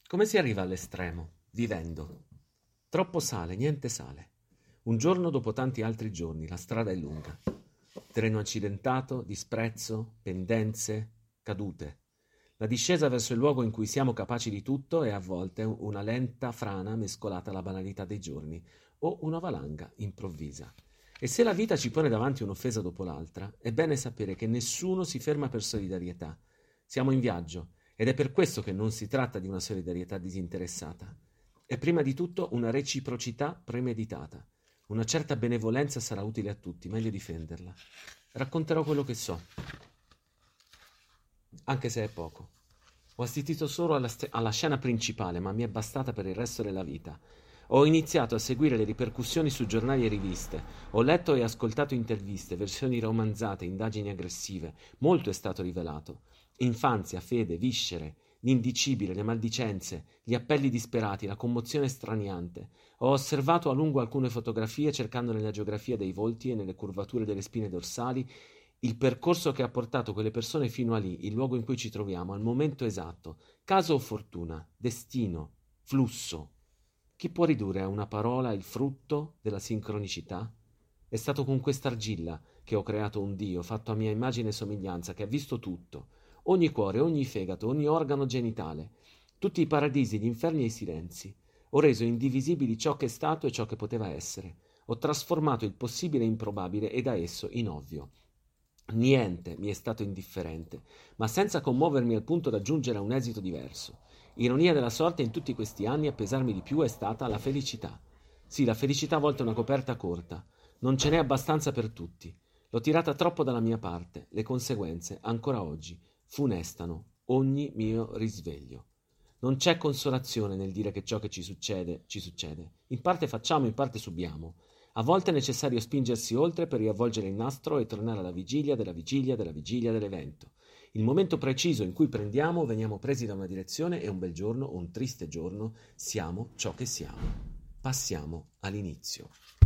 Come si arriva all'estremo? Vivendo. Troppo sale, niente sale. Un giorno dopo tanti altri giorni, la strada è lunga. Terreno accidentato, disprezzo, pendenze, cadute. La discesa verso il luogo in cui siamo capaci di tutto è a volte una lenta frana mescolata alla banalità dei giorni o una valanga improvvisa. E se la vita ci pone davanti un'offesa dopo l'altra, è bene sapere che nessuno si ferma per solidarietà. Siamo in viaggio ed è per questo che non si tratta di una solidarietà disinteressata. È prima di tutto una reciprocità premeditata. Una certa benevolenza sarà utile a tutti, meglio difenderla. Racconterò quello che so, anche se è poco. Ho assistito solo alla scena principale, ma mi è bastata per il resto della vita. Ho iniziato a seguire le ripercussioni su giornali e riviste. Ho letto e ascoltato interviste, versioni romanzate, indagini aggressive. Molto è stato rivelato. Infanzia, fede, viscere, l'indicibile, le maldicenze, gli appelli disperati, la commozione straniante. Ho osservato a lungo alcune fotografie cercando nella geografia dei volti e nelle curvature delle spine dorsali il percorso che ha portato quelle persone fino a lì, il luogo in cui ci troviamo, al momento esatto. Caso o fortuna, destino, flusso. Chi può ridurre a una parola il frutto della sincronicità? È stato con quest'argilla che ho creato un Dio, fatto a mia immagine e somiglianza, che ha visto tutto. Ogni cuore, ogni fegato, ogni organo genitale. Tutti i paradisi, gli inferni e i silenzi. Ho reso indivisibili ciò che è stato e ciò che poteva essere. Ho trasformato il possibile in probabile e da esso in ovvio. Niente mi è stato indifferente, ma senza commuovermi al punto da giungere a un esito diverso. Ironia della sorte, in tutti questi anni a pesarmi di più è stata la felicità. Sì, la felicità a volte è una coperta corta. Non ce n'è abbastanza per tutti. L'ho tirata troppo dalla mia parte. Le conseguenze, ancora oggi, funestano ogni mio risveglio. Non c'è consolazione nel dire che ciò che ci succede, ci succede. In parte facciamo, in parte subiamo. A volte è necessario spingersi oltre per riavvolgere il nastro e tornare alla vigilia della vigilia della vigilia dell'evento. Il momento preciso in cui veniamo presi da una direzione e un bel giorno o un triste giorno siamo ciò che siamo. Passiamo all'inizio.